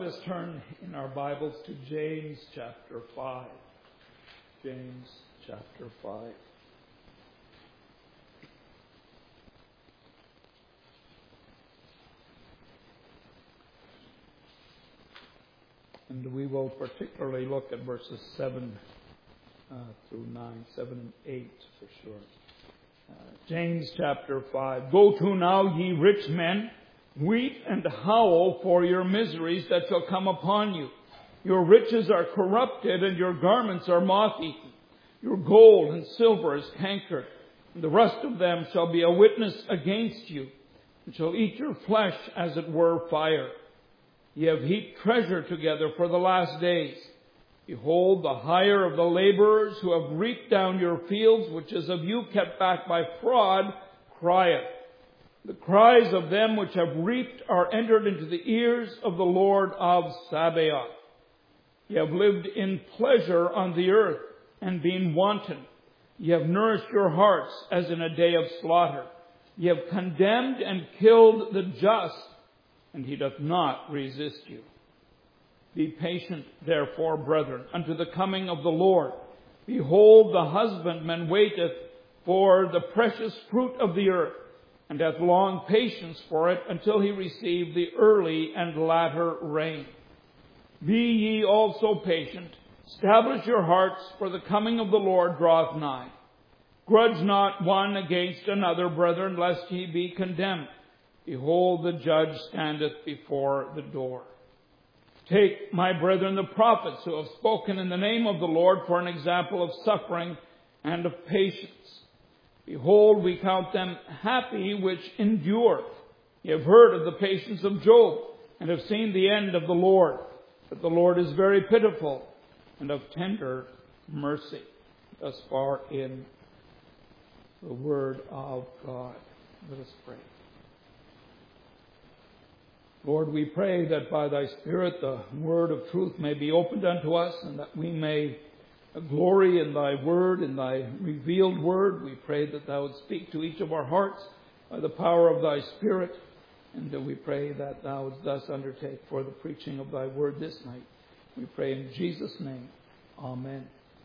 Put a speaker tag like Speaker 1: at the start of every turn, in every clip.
Speaker 1: Let us turn in our Bibles to James chapter 5. James chapter 5. And we will particularly look at verses 7 through 9, 7 and 8 for sure. James chapter 5. Go to now, ye rich men, weep and howl for your miseries that shall come upon you. Your riches are corrupted, and your garments are moth-eaten. Your gold and silver is cankered, and the rust of them shall be a witness against you, and shall eat your flesh as it were fire. Ye have heaped treasure together for the last days. Behold, the hire of the laborers who have reaped down your fields, which is of you kept back by fraud, crieth. The cries of them which have reaped are entered into the ears of the Lord of Sabaoth. Ye have lived in pleasure on the earth, and been wanton. Ye have nourished your hearts as in a day of slaughter. Ye have condemned and killed the just, and he doth not resist you. Be patient, therefore, brethren, unto the coming of the Lord. Behold, the husbandman waiteth for the precious fruit of the earth, and hath long patience for it, until he receive the early and latter rain. Be ye also patient. Establish your hearts, for the coming of the Lord draweth nigh. Grudge not one against another, brethren, lest ye be condemned. Behold, the judge standeth before the door. Take, my brethren, the prophets who have spoken in the name of the Lord for an example of suffering and of patience. Behold, we count them happy which endure. Ye have heard of the patience of Job, and have seen the end of the Lord. But the Lord is very pitiful, and of tender mercy. Thus far in the word of God. Let us pray. Lord, we pray that by thy Spirit the word of truth may be opened unto us, and that we may glory in thy word, in thy revealed word. We pray that thou would speak to each of our hearts by the power of thy Spirit, and that we pray that thou wouldst thus undertake for the preaching of thy word this night. We pray in Jesus' name. Amen.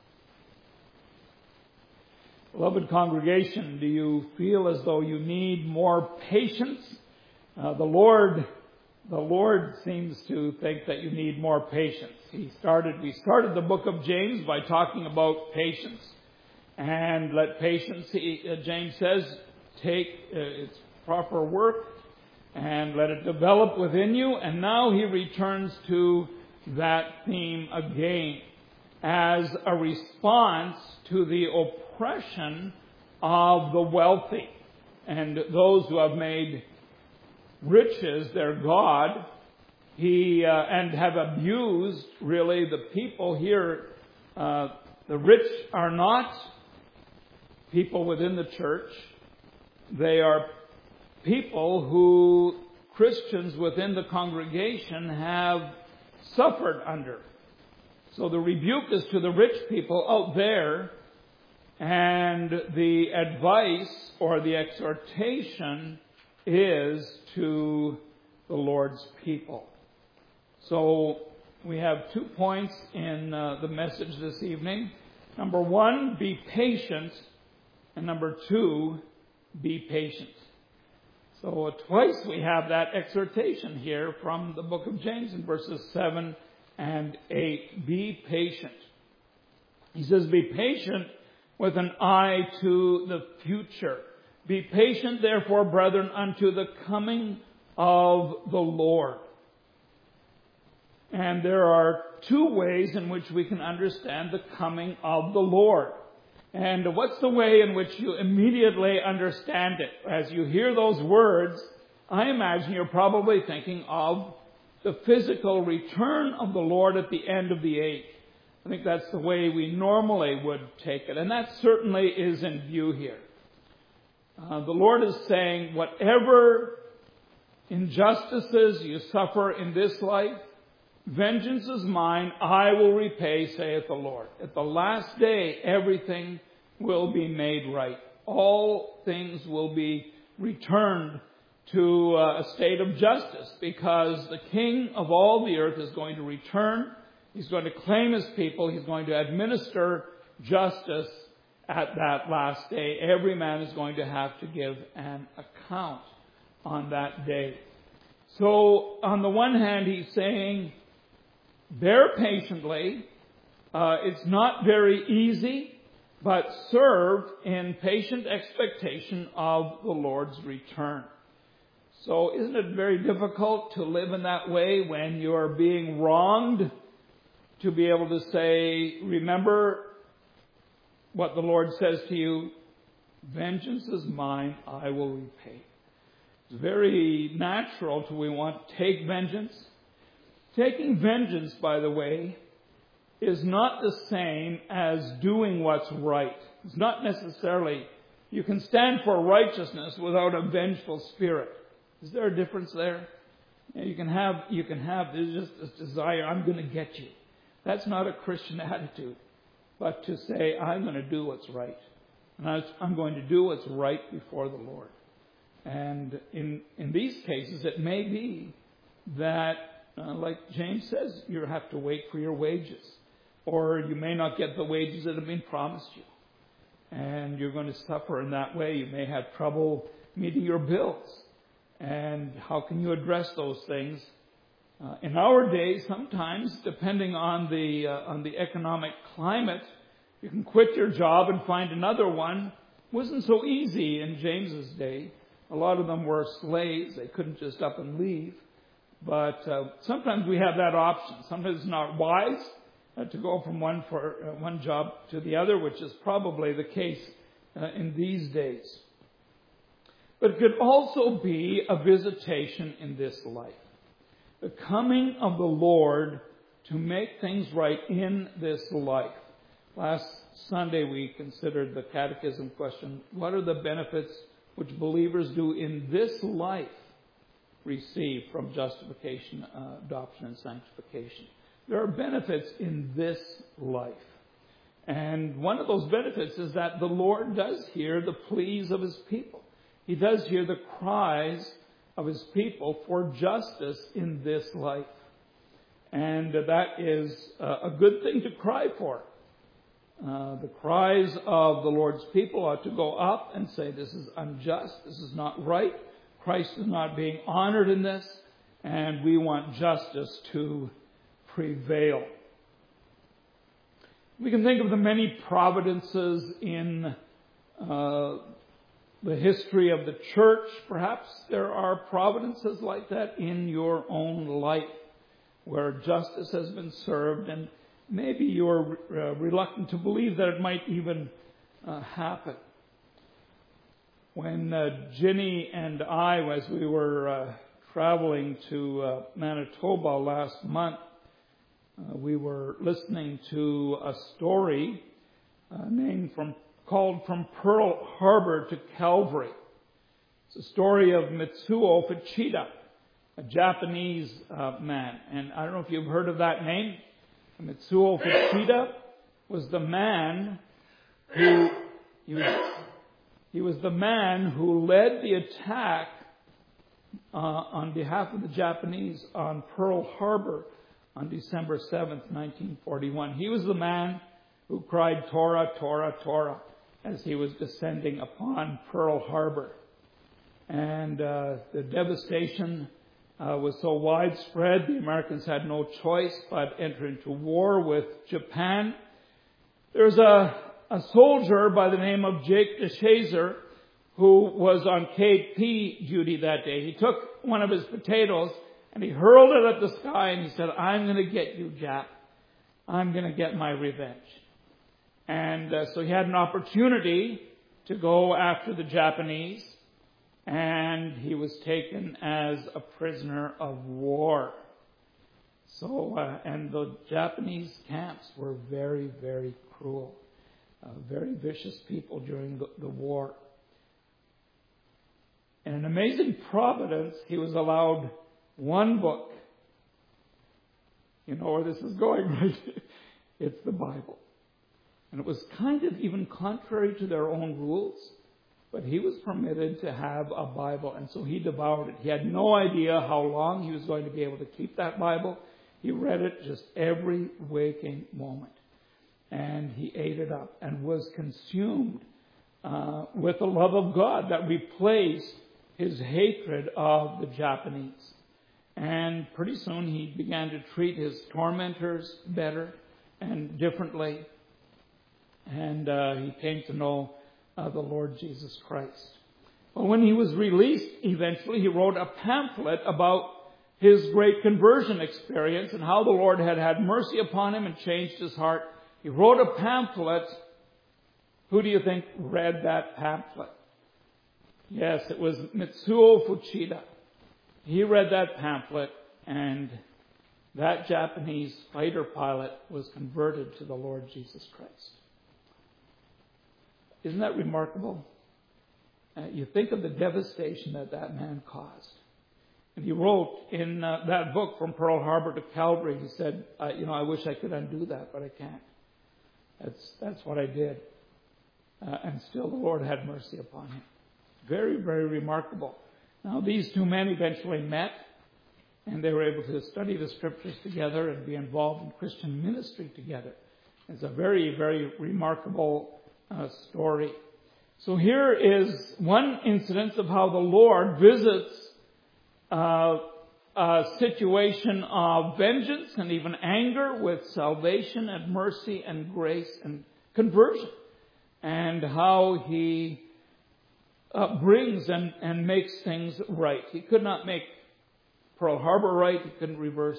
Speaker 1: Beloved congregation, do you feel as though you need more patience? The Lord seems to think that you need more patience. We started the book of James by talking about patience. And let patience, James says, take its proper work and let it develop within you. And now he returns to that theme again as a response to the oppression of the wealthy and those who have made riches their God, and have abused really the people here. The rich are not people within the church. They are people who Christians within the congregation have suffered under. So the rebuke is to the rich people out there, and the advice or the exhortation is to the Lord's people. So we have 2 points in the message this evening. Number 1, be patient. And number 2, be patient. So twice we have that exhortation here from the book of James in verses 7 and 8. Be patient. He says, be patient with an eye to the future. Be patient, therefore, brethren, unto the coming of the Lord. And there are 2 ways in which we can understand the coming of the Lord. And what's the way in which you immediately understand it? As you hear those words, I imagine you're probably thinking of the physical return of the Lord at the end of the age. I think that's the way we normally would take it. And that certainly is in view here. The Lord is saying, whatever injustices you suffer in this life, vengeance is mine, I will repay, saith the Lord. At the last day, everything will be made right. All things will be returned to a state of justice, because the King of all the earth is going to return. He's going to claim his people. He's going to administer justice at that last day. Every man is going to have to give an account on that day. So on the one hand, he's saying, bear patiently. It's not very easy, but serve in patient expectation of the Lord's return. So isn't it very difficult to live in that way when you're being wronged? To be able to say, remember what the Lord says to you, vengeance is mine, I will repay. It's very natural to we want to take vengeance. Taking vengeance, by the way, is not the same as doing what's right. It's not necessarily, you can stand for righteousness without a vengeful spirit. Is there a difference there? You can have, there's just this desire, I'm going to get you. That's not a Christian attitude. But to say, I'm going to do what's right. And I'm going to do what's right before the Lord. And in these cases, it may be that, like James says, you have to wait for your wages. Or you may not get the wages that have been promised you. And you're going to suffer in that way. You may have trouble meeting your bills. And how can you address those things? In our day, sometimes, depending on the economic climate, you can quit your job and find another one. It wasn't so easy in James's day. A lot of them were slaves. They couldn't just up and leave. But sometimes we have that option. Sometimes it's not wise to go from one job to the other, which is probably the case in these days. But it could also be a visitation in this life. The coming of the Lord to make things right in this life. Last Sunday we considered the catechism question, what are the benefits which believers do in this life receive from justification, adoption, and sanctification? There are benefits in this life. And one of those benefits is that the Lord does hear the pleas of His people. He does hear the cries of His people for justice in this life. And that is a good thing to cry for. The cries of the Lord's people ought to go up and say, this is unjust, this is not right, Christ is not being honored in this, and we want justice to prevail. We can think of the many providences in the history of the church. Perhaps there are providences like that in your own life where justice has been served, and maybe you're reluctant to believe that it might even happen. When Ginny and I, as we were traveling to Manitoba last month, we were listening to a story called From Pearl Harbor to Calvary. It's a story of Mitsuo Fuchida, a Japanese man. And I don't know if you've heard of that name. Mitsuo Fuchida was the man who he was the man who led the attack on behalf of the Japanese on Pearl Harbor on December 7th, 1941. He was the man who cried, Tora, Tora, Tora, as he was descending upon Pearl Harbor. And the devastation was so widespread, the Americans had no choice but enter into war with Japan. There's a soldier by the name of Jake DeShazer who was on KP duty that day. He took one of his potatoes and he hurled it at the sky and he said, I'm going to get you, Jap. I'm going to get my revenge. And so he had an opportunity to go after the Japanese, and he was taken as a prisoner of war. So, and the Japanese camps were very, very cruel, very vicious people during the war. In an amazing providence, he was allowed one book. You know where this is going, right? It's the Bible. And it was kind of even contrary to their own rules. But he was permitted to have a Bible, and so he devoured it. He had no idea how long he was going to be able to keep that Bible. He read it just every waking moment. And he ate it up and was consumed with the love of God that replaced his hatred of the Japanese. And pretty soon he began to treat his tormentors better and differently. And he came to know the Lord Jesus Christ. But when he was released, eventually he wrote a pamphlet about his great conversion experience and how the Lord had had mercy upon him and changed his heart. He wrote a pamphlet. Who do you think read that pamphlet? Yes, it was Mitsuo Fuchida. He read that pamphlet, and that Japanese fighter pilot was converted to the Lord Jesus Christ. Isn't that remarkable? You think of the devastation that man caused. And he wrote in that book, From Pearl Harbor to Calvary, he said, I wish I could undo that, but I can't. That's what I did. And still the Lord had mercy upon him. Very, very remarkable. Now, these two men eventually met, and they were able to study the Scriptures together and be involved in Christian ministry together. It's a very, very remarkable story. So here is one incident of how the Lord visits a situation of vengeance and even anger with salvation and mercy and grace and conversion, and how he brings and makes things right. He could not make Pearl Harbor right. He didn't reverse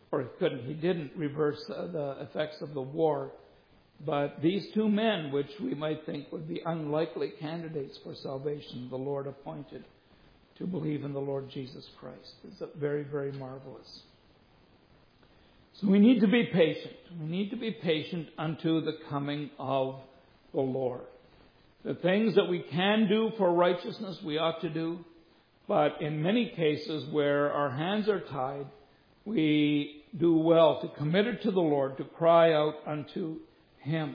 Speaker 1: the effects of the war. But these two men, which we might think would be unlikely candidates for salvation, the Lord appointed to believe in the Lord Jesus Christ. It's very, very marvelous. So we need to be patient. We need to be patient unto the coming of the Lord. The things that we can do for righteousness, we ought to do. But in many cases where our hands are tied, we do well to commit it to the Lord, to cry out unto Him.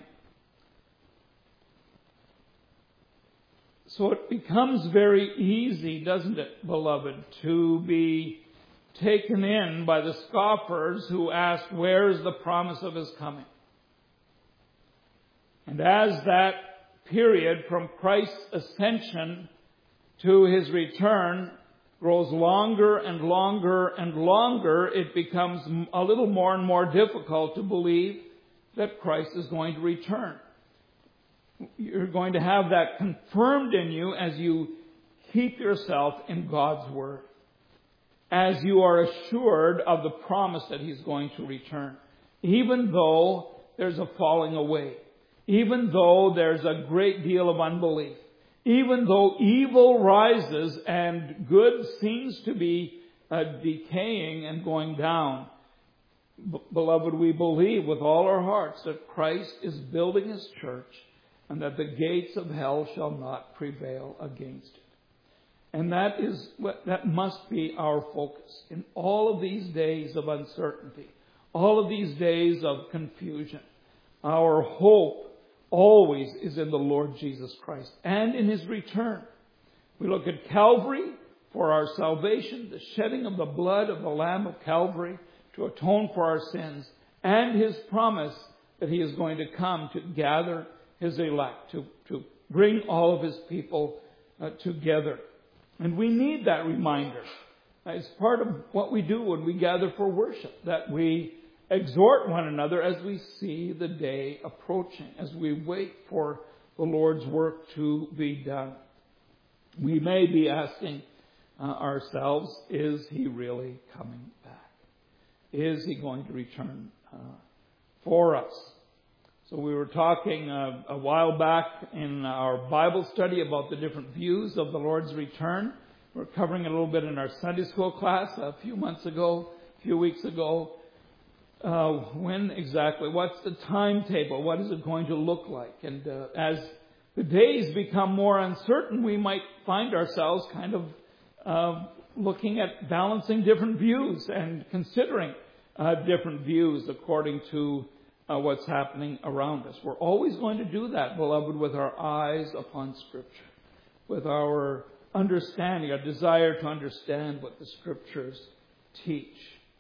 Speaker 1: So it becomes very easy, doesn't it, beloved, to be taken in by the scoffers who ask, where is the promise of His coming? And as that period from Christ's ascension to His return grows longer and longer and longer, it becomes a little more and more difficult to believe that Christ is going to return. You're going to have that confirmed in you as you keep yourself in God's Word, as you are assured of the promise that He's going to return, even though there's a falling away, even though there's a great deal of unbelief, even though evil rises and good seems to be decaying and going down. Beloved, we believe with all our hearts that Christ is building His church and that the gates of hell shall not prevail against it. And that must be our focus in all of these days of uncertainty, all of these days of confusion. Our hope always is in the Lord Jesus Christ and in His return. We look at Calvary for our salvation, the shedding of the blood of the Lamb of Calvary to atone for our sins, and His promise that He is going to come to gather His elect, to bring all of His people together. And we need that reminder. It's part of what we do when we gather for worship, that we exhort one another as we see the day approaching, as we wait for the Lord's work to be done. We may be asking ourselves, is He really coming back? Is He going to return for us? So we were talking a while back in our Bible study about the different views of the Lord's return. We're covering it a little bit in our Sunday school class a few weeks ago. When exactly? What's the timetable? What is it going to look like? And as the days become more uncertain, we might find ourselves kind of looking at balancing different views and considering different views according to what's happening around us. We're always going to do that, beloved, with our eyes upon Scripture. with our understanding, a desire to understand what the Scriptures teach.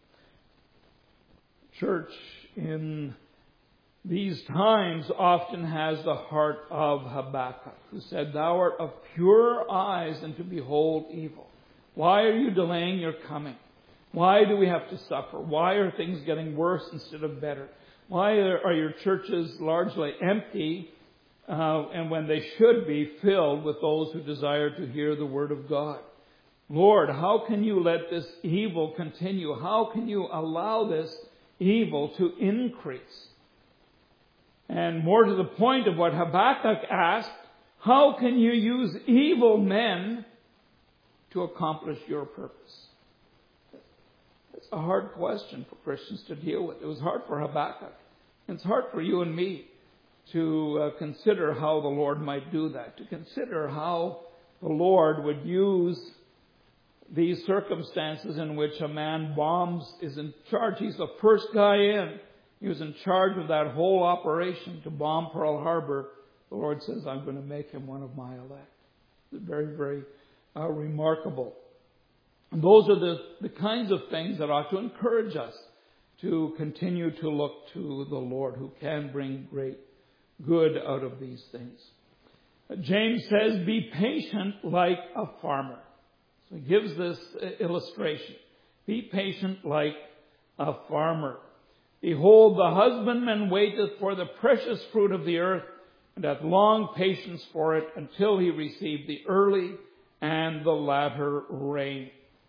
Speaker 1: Church in these times often has the heart of Habakkuk, who said, "Thou art of pure eyes and to behold evil. Why are you delaying your coming? Why do we have to suffer? Why are things getting worse instead of better? Why are your churches largely empty and when they should be filled with those who desire to hear the Word of God? Lord, how can you let this evil continue? How can you allow this evil to increase?" And more to the point of what Habakkuk asked, how can you use evil men to accomplish your purpose? It's a hard question for Christians to deal with. It was hard for Habakkuk. It's hard for you and me to consider how the Lord might do that, to consider how the Lord would use these circumstances in which a man is in charge. He's the first guy in. He was in charge of that whole operation to bomb Pearl Harbor. The Lord says, "I'm going to make him one of my elect." It's very, very remarkable. And those are the kinds of things that ought to encourage us to continue to look to the Lord, who can bring great good out of these things. James says, "Be patient like a farmer." So he gives this illustration. Be patient like a farmer. "Behold, the husbandman waiteth for the precious fruit of the earth, and hath long patience for it, until he receive the early and the latter rain."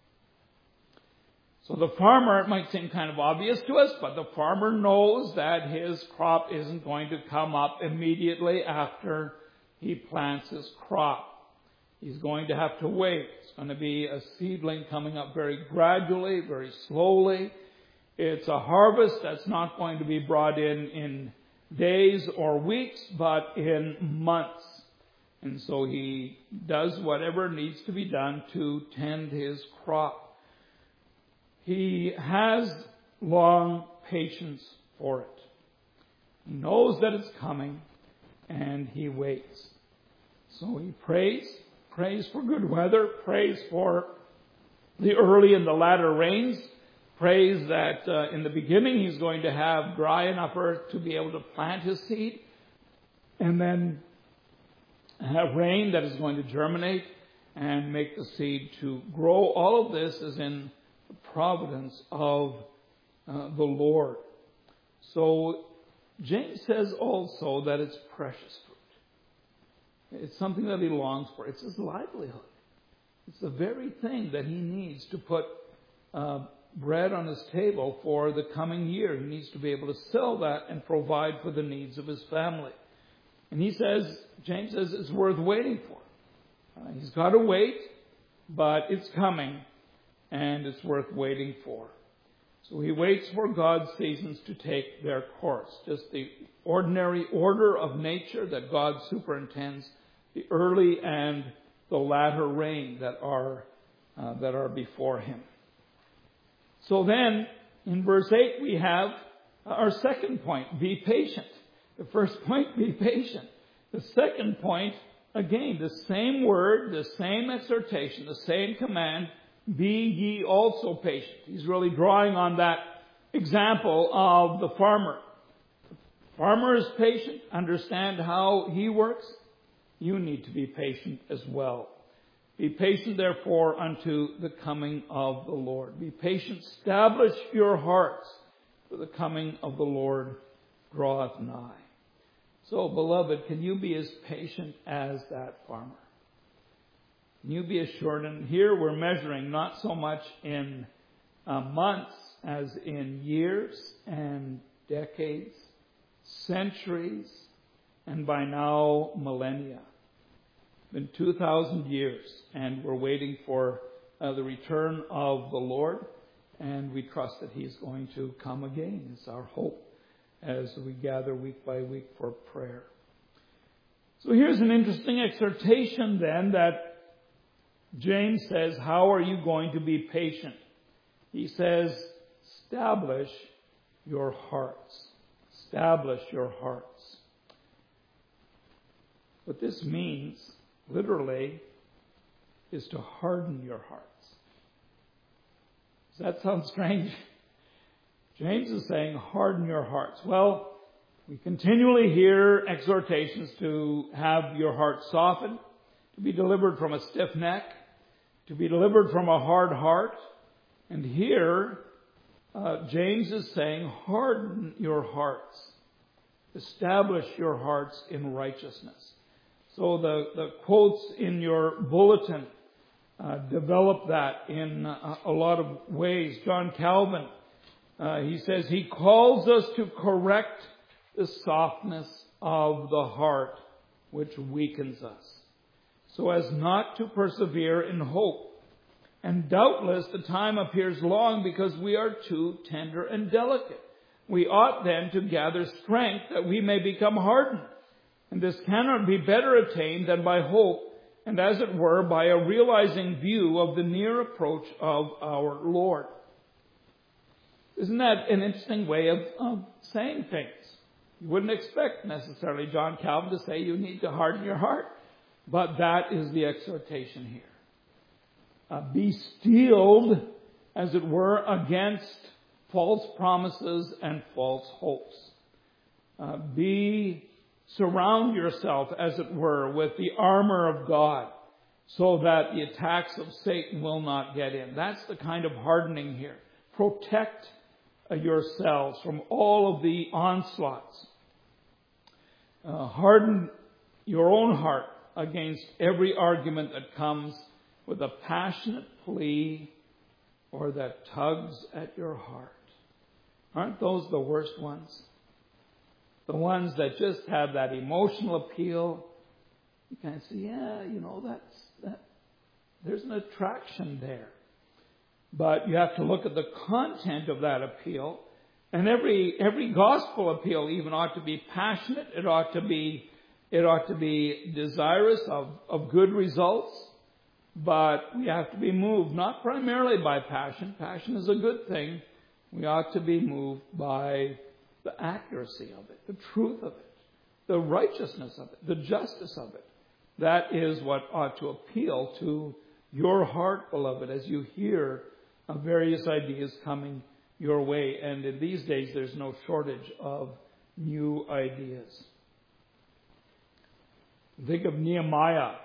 Speaker 1: So the farmer, it might seem kind of obvious to us, but the farmer knows that his crop isn't going to come up immediately after he plants his crop. He's going to have to wait. It's going to be a seedling coming up very gradually, very slowly. It's a harvest that's not going to be brought in days or weeks, but in months. And so he does whatever needs to be done to tend his crop. He has long patience for it. He knows that it's coming, and he waits. So he prays for good weather, prays for the early and the latter rains, prays that in the beginning he's going to have dry enough earth to be able to plant his seed, and then have rain that is going to germinate and make the seed to grow. All of this is in the providence of the Lord. So James says also that it's precious fruit. It's something that he longs for. It's his livelihood. It's the very thing that he needs to put bread on his table for the coming year. He needs to be able to sell that and provide for the needs of his family. And James says it's worth waiting for. He's got to wait, but it's coming, and it's worth waiting for. So he waits for God's seasons to take their course. Just the ordinary order of nature that God superintends, the early and the latter rain that are before him. So then, in verse 8, we have our second point, be patient. The first point, be patient. The second point, again, the same word, the same exhortation, the same command, be ye also patient. He's really drawing on that example of the farmer. The farmer is patient. Understand how he works. You need to be patient as well. Be patient, therefore, unto the coming of the Lord. Be patient. Establish your hearts, for the coming of the Lord draweth nigh. So, beloved, can you be as patient as that farmer? Can you be assured? And here we're measuring not so much in months as in years and decades, centuries, and by now millennia. Been 2,000 years, and we're waiting for the return of the Lord, and we trust that He's going to come again. It's our hope as we gather week by week for prayer. So here's an interesting exhortation then that James says, how are you going to be patient? He says, establish your hearts. Establish your hearts. What this means literally, is to harden your hearts. Does that sound strange? James is saying, harden your hearts. Well, we continually hear exhortations to have your heart softened, to be delivered from a stiff neck, to be delivered from a hard heart. And here, James is saying, harden your hearts. Establish your hearts in righteousness. So the quotes in your bulletin develop that in a lot of ways. John Calvin, he says, he calls us to correct the softness of the heart which weakens us, so as not to persevere in hope. And doubtless the time appears long because we are too tender and delicate. We ought then to gather strength that we may become hardened. And this cannot be better attained than by hope, and as it were, by a realizing view of the near approach of our Lord. Isn't that an interesting way of saying things? You wouldn't expect necessarily John Calvin to say you need to harden your heart. But that is the exhortation here. Be steeled, as it were, against false promises and false hopes. Surround yourself, as it were, with the armor of God, so that the attacks of Satan will not get in. That's the kind of hardening here. Protect yourselves from all of the onslaughts. Harden your own heart against every argument that comes with a passionate plea or that tugs at your heart. Aren't those the worst ones? The ones that just have that emotional appeal. You kind of say, yeah, there's an attraction there. But you have to look at the content of that appeal. And every gospel appeal even ought to be passionate. It ought to be desirous of good results. But we have to be moved, not primarily by passion. Passion is a good thing. We ought to be moved by the accuracy of it, the truth of it, the righteousness of it, the justice of it. That is what ought to appeal to your heart, beloved, as you hear of various ideas coming your way. And in these days, there's no shortage of new ideas. Think of Nehemiah,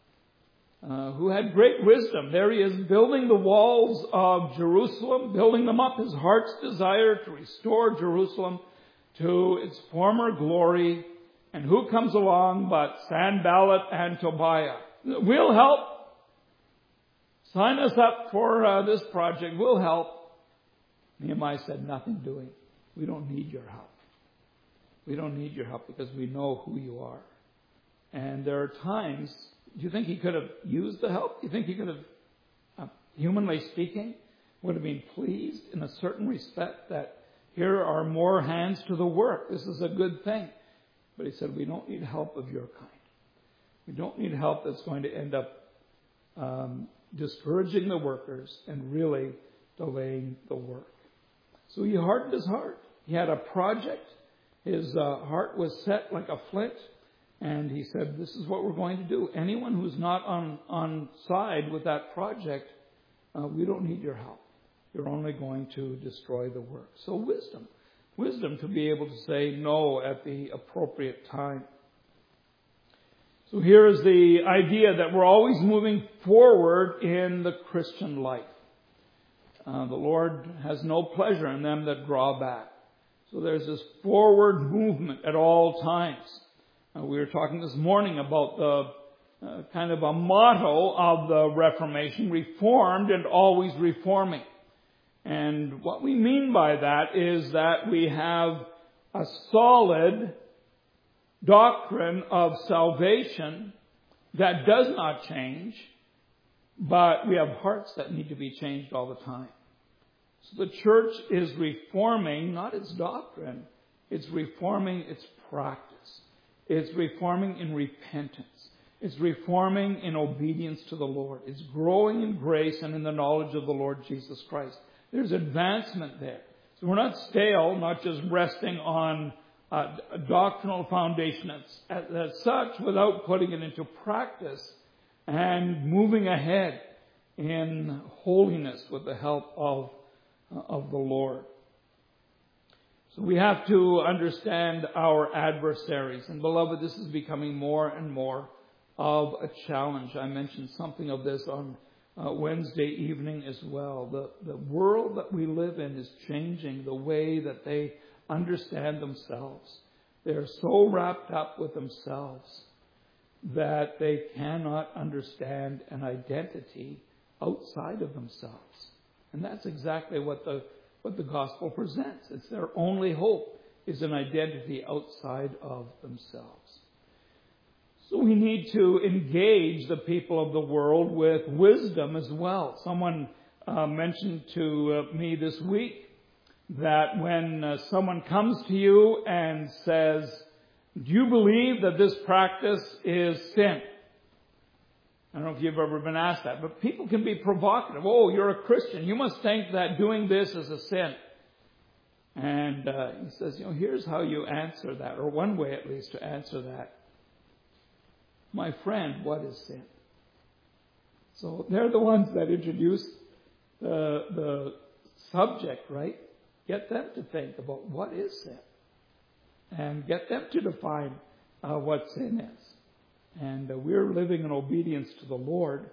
Speaker 1: who had great wisdom. There he is building the walls of Jerusalem, building them up. His heart's desire to restore Jerusalem to its former glory. And who comes along but Sanballat and Tobiah? We'll help. Sign us up for this project. We'll help. Nehemiah said, nothing doing. We don't need your help. We don't need your help because we know who you are. And there are times, do you think he could have used the help? Do you think he could have, humanly speaking, would have been pleased in a certain respect that here are more hands to the work. This is a good thing. But he said, we don't need help of your kind. We don't need help that's going to end up discouraging the workers and really delaying the work. So he hardened his heart. He had a project. His heart was set like a flint. And he said, this is what we're going to do. Anyone who's not on side with that project, we don't need your help. You're only going to destroy the work. So wisdom to be able to say no at the appropriate time. So here is the idea that we're always moving forward in the Christian life. The Lord has no pleasure in them that draw back. So there's this forward movement at all times. We were talking this morning about the kind of a motto of the Reformation, reformed and always reforming. And what we mean by that is that we have a solid doctrine of salvation that does not change, but we have hearts that need to be changed all the time. So the church is reforming, not its doctrine, it's reforming its practice. It's reforming in repentance. It's reforming in obedience to the Lord. It's growing in grace and in the knowledge of the Lord Jesus Christ. There's advancement there. So we're not stale, not just resting on doctrinal foundation as such without putting it into practice and moving ahead in holiness with the help of the Lord. So we have to understand our adversaries. And beloved, this is becoming more and more of a challenge. I mentioned something of this on Wednesday evening as well. The world that we live in is changing the way that they understand themselves. They're so wrapped up with themselves that they cannot understand an identity outside of themselves. And that's exactly what the gospel presents. It's their only hope is an identity outside of themselves. So we need to engage the people of the world with wisdom as well. Someone mentioned to me this week that when someone comes to you and says, "Do you believe that this practice is sin?" I don't know if you've ever been asked that, but people can be provocative. "Oh, you're a Christian. You must think that doing this is a sin." And he says, here's how you answer that, or one way at least to answer that. "My friend, what is sin?" So they're the ones that introduce the subject, right? Get them to think about what is sin. And get them to define what sin is. And we're living in obedience to the Lord.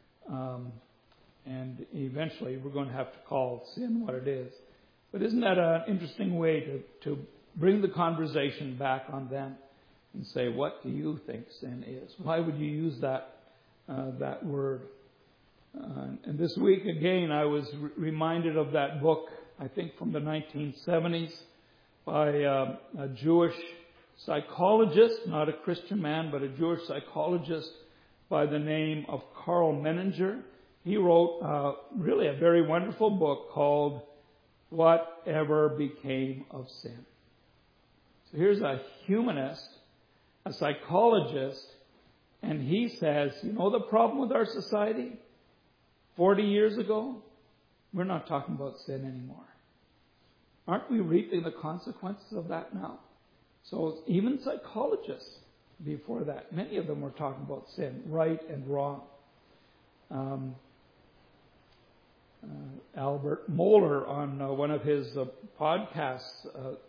Speaker 1: And eventually we're going to have to call sin what it is. But isn't that an interesting way to bring the conversation back on them and say, what do you think sin is? Why would you use that word? And this week again I was reminded of that book, I think from the 1970s, by a Jewish psychologist, not a Christian man, but a Jewish psychologist by the name of Karl Menninger. He wrote really a very wonderful book called Whatever Became of Sin. So here's a humanist, a psychologist, and he says, the problem with our society 40 years ago? We're not talking about sin anymore. Aren't we reaping the consequences of that now? So even psychologists before that, many of them were talking about sin, right and wrong. Albert Mohler on one of his podcasts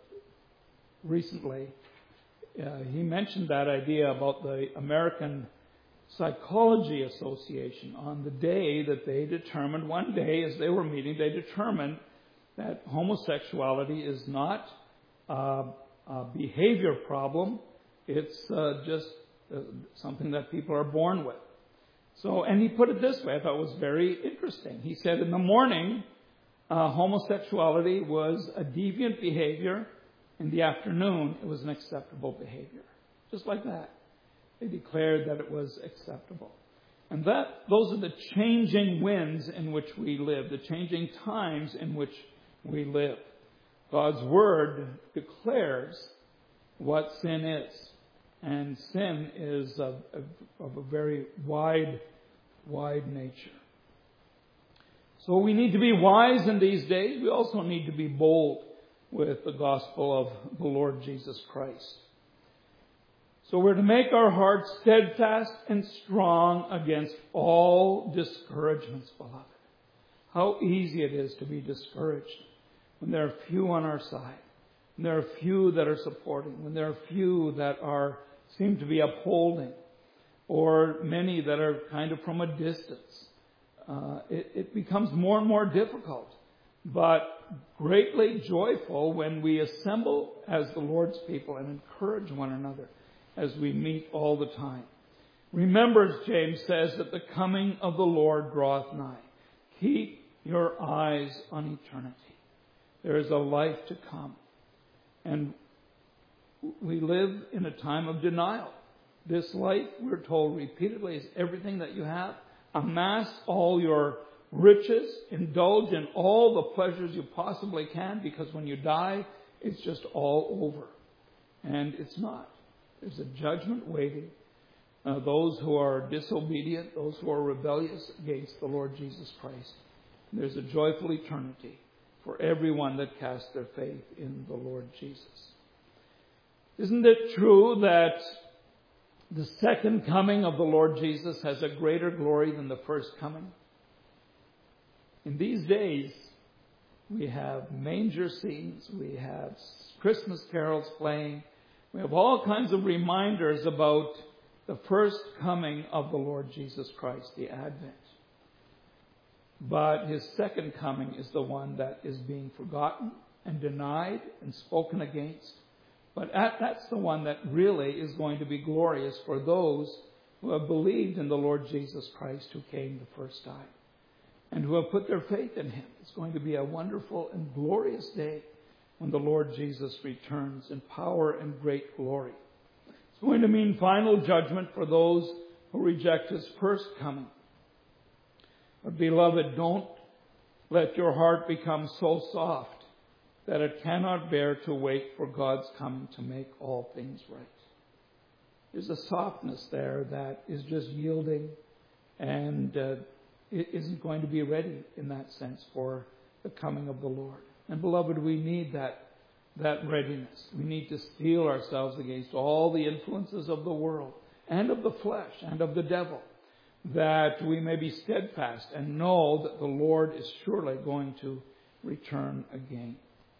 Speaker 1: recently, he mentioned that idea about the American Psychology Association on the day that they determined, one day as they were meeting, they determined that homosexuality is not a behavior problem. It's just something that people are born with. So, and he put it this way, I thought it was very interesting. He said in the morning, homosexuality was a deviant behavior. In the afternoon, it was an acceptable behavior. Just like that. They declared that it was acceptable. And those are the changing winds in which we live, the changing times in which we live. God's Word declares what sin is. And sin is of a very wide nature. So we need to be wise in these days. We also need to be bold with the gospel of the Lord Jesus Christ. So we're to make our hearts steadfast and strong against all discouragements, beloved. How easy it is to be discouraged when there are few on our side, when there are few that are supporting, when there are few that seem to be upholding, or many that are kind of from a distance. It becomes more and more difficult, but greatly joyful when we assemble as the Lord's people and encourage one another as we meet all the time. Remember, as James says, that the coming of the Lord draweth nigh. Keep your eyes on eternity. There is a life to come. And we live in a time of denial. This life, we're told repeatedly, is everything that you have. Amass all your riches. Indulge in all the pleasures you possibly can, because when you die, it's just all over. And it's not. There's a judgment waiting. Those who are disobedient, those who are rebellious against the Lord Jesus Christ. There's a joyful eternity for everyone that casts their faith in the Lord Jesus. Isn't it true that the second coming of the Lord Jesus has a greater glory than the first coming? In these days, we have manger scenes, we have Christmas carols playing, we have all kinds of reminders about the first coming of the Lord Jesus Christ, the Advent. But His second coming is the one that is being forgotten and denied and spoken against. But that's the one that really is going to be glorious for those who have believed in the Lord Jesus Christ who came the first time and who have put their faith in Him. It's going to be a wonderful and glorious day when the Lord Jesus returns in power and great glory. It's going to mean final judgment for those who reject His first coming. But beloved, don't let your heart become so soft that it cannot bear to wait for God's coming to make all things right. There's a softness there that is just yielding and it isn't going to be ready in that sense for the coming of the Lord. And beloved, we need that readiness. We need to steel ourselves against all the influences of the world and of the flesh and of the devil, that we may be steadfast and know that the Lord is surely going to return again.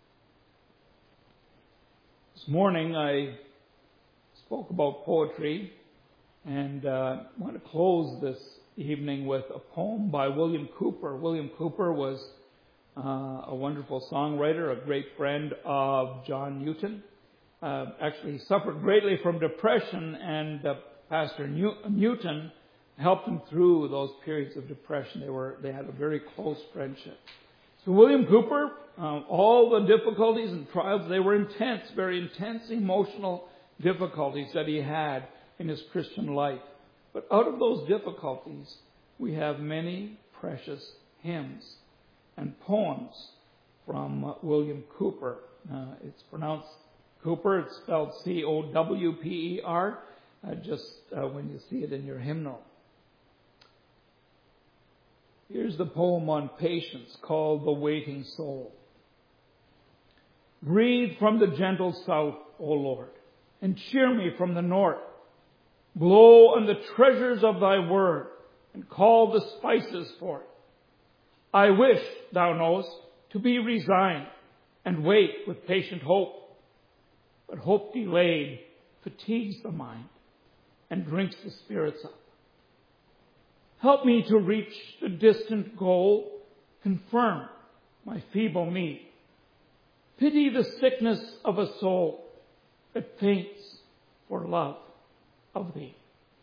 Speaker 1: This morning I spoke about poetry, and I want to close this evening with a poem by William Cooper. William Cooper was a wonderful songwriter, a great friend of John Newton. Actually, he suffered greatly from depression, and Pastor Newton helped him through those periods of depression. They had a very close friendship. So William Cooper, all the difficulties and trials, they were intense, very intense emotional difficulties that he had in his Christian life. But out of those difficulties, we have many precious hymns and poems from William Cooper. It's pronounced Cooper. It's spelled C-O-W-P-E-R, just when you see it in your hymnal. Here's the poem on patience called The Waiting Soul. Breathe from the gentle south, O Lord, and cheer me from the north. Blow on the treasures of thy word and call the spices forth. I wish, thou knowest, to be resigned and wait with patient hope. But hope delayed fatigues the mind and drinks the spirits up. Help me to reach the distant goal. Confirm my feeble need. Pity the sickness of a soul that faints for love of thee.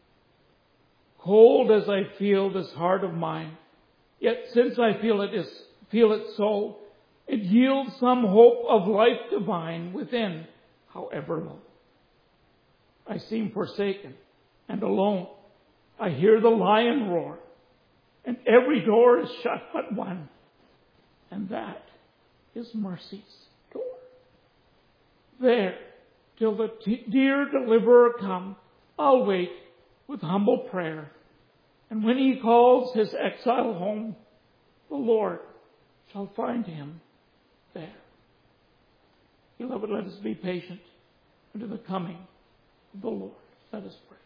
Speaker 1: Cold as I feel this heart of mine, yet since I feel it so, it yields some hope of life divine within, however low. I seem forsaken and alone. I hear the lion roar, and every door is shut but one, and that is mercy's door. There, till the dear deliverer come, I'll wait with humble prayer, and when he calls his exile home, the Lord shall find him there. Beloved, let us be patient unto the coming of the Lord. Let us pray.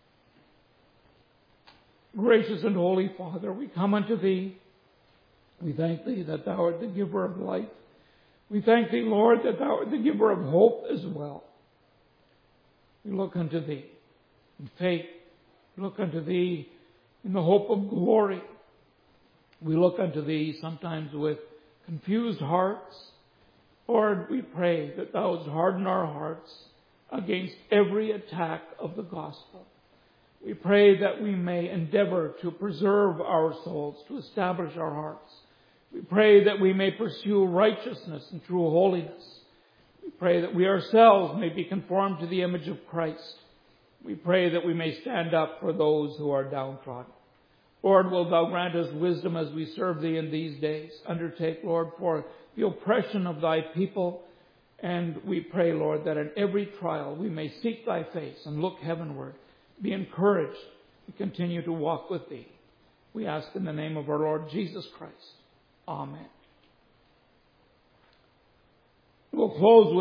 Speaker 1: Gracious and holy Father, we come unto Thee. We thank Thee that Thou art the giver of life. We thank Thee, Lord, that Thou art the giver of hope as well. We look unto Thee in faith. We look unto Thee in the hope of glory. We look unto Thee sometimes with confused hearts. Lord, we pray that Thou wouldst harden our hearts against every attack of the gospel. We pray that we may endeavor to preserve our souls, to establish our hearts. We pray that we may pursue righteousness and true holiness. We pray that we ourselves may be conformed to the image of Christ. We pray that we may stand up for those who are downtrodden. Lord, will Thou grant us wisdom as we serve Thee in these days. Undertake, Lord, for the oppression of Thy people. And we pray, Lord, that in every trial we may seek Thy face and look heavenward. Be encouraged and continue to walk with Thee. We ask in the name of our Lord Jesus Christ. Amen. We'll close with